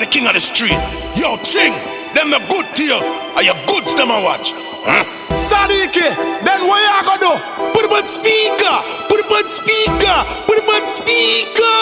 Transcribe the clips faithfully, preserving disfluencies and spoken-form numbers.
the king of the street. Yo, Ching, them the good to you. Are you good to them a watch? Huh? Sadiki, then what you gonna do? Put it on speaker, put it on speaker, put it on speaker.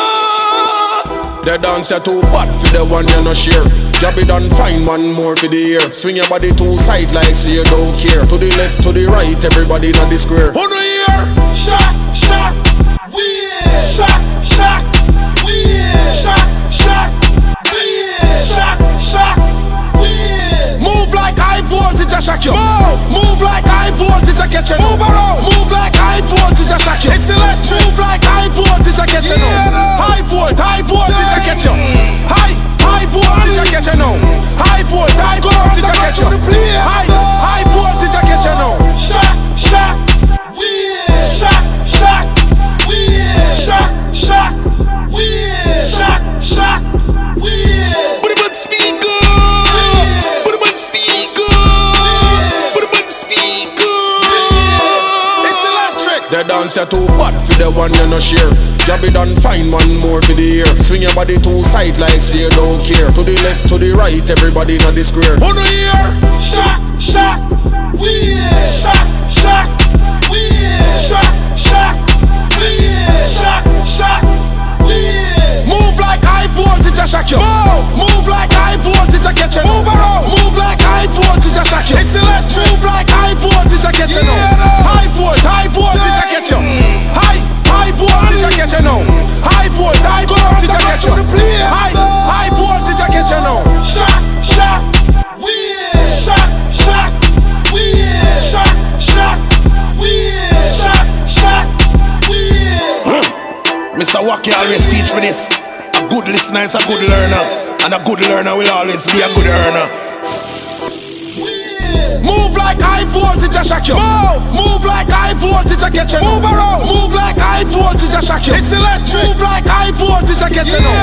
The dancer too bad for the one you no share. Jabby done find one more for the year. Swing your body two side like say you don't care. To the left, to the right, everybody in the square. Who do you hear? Shock, shock, we shock, shock, we shock, shock, we shock, shock, we move like high voltage, I shock you. Move, move like high voltage, I catch you. Move around, move like high voltage, I shock you. It's electric. Move like high voltage, I catch you. Yeah, high volt, high voltage, I catch you. High, high voltage, I catch you now. High volt, high voltage, I catch you. High, high voltage, I catch you now. Shock, shock, we shock, shock, we shock, shock, we shock, shock, we put it on speaker. Put it on speaker. Put it on speaker. It's electric. The dancer too bad for the one you no share. Jabby done find one more for the year. Swing your body two side like say you don't care. To the left, to the right, everybody in the square. Who do you hear? Shock, shock, we shock, shock, we shock, shock, we shock, shock, we move like high voltage, I shock you. Move, move like high voltage, I catch you. Move around, move like high voltage, I shock you. It's electric. Move like high voltage, I catch you now. High volt, high voltage, I catch you. High, high voltage, I catch you now. High volt, high voltage, I catch you. High, high voltage, I catch you now. Shock, shock, we shock, shock, we shock, shock, we shock, shock, we. Mister Wacky always teach me this. A good listener is a good learner, and a good learner will always be a good earner. Move like high voltage, I shock you. Move, move like high voltage, I catch you. Move around, move like high voltage, I shock you. It's electric. Move like high voltage, I catch you now.